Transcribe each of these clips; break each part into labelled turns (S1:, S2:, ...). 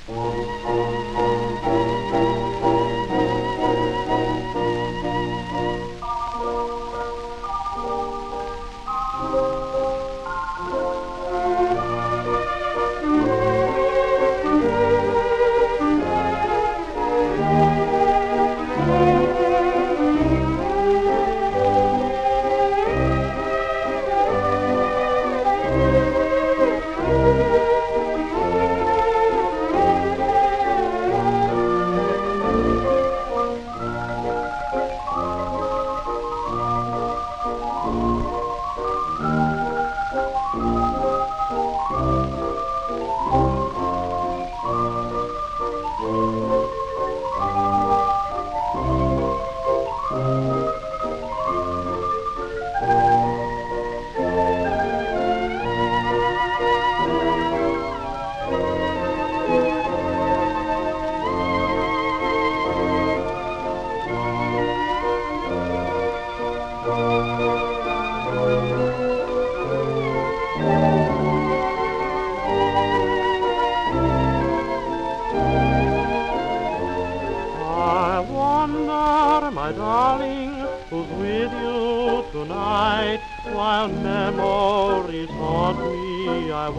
S1: I wonder, my darling, who's with you tonight, while memories haunt me. I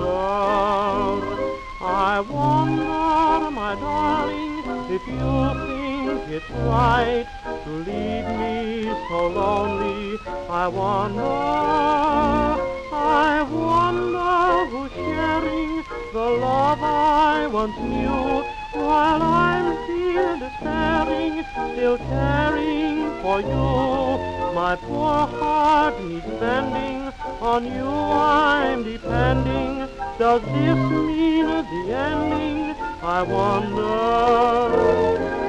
S1: wonder, my darling, if you think it's right to leave me so lonely. I wonder who's sharing the love I once knew, while I'm still despairing, still caring for you. My poor heart needs mending, on you I'm depending. Does this mean the ending? I wonder.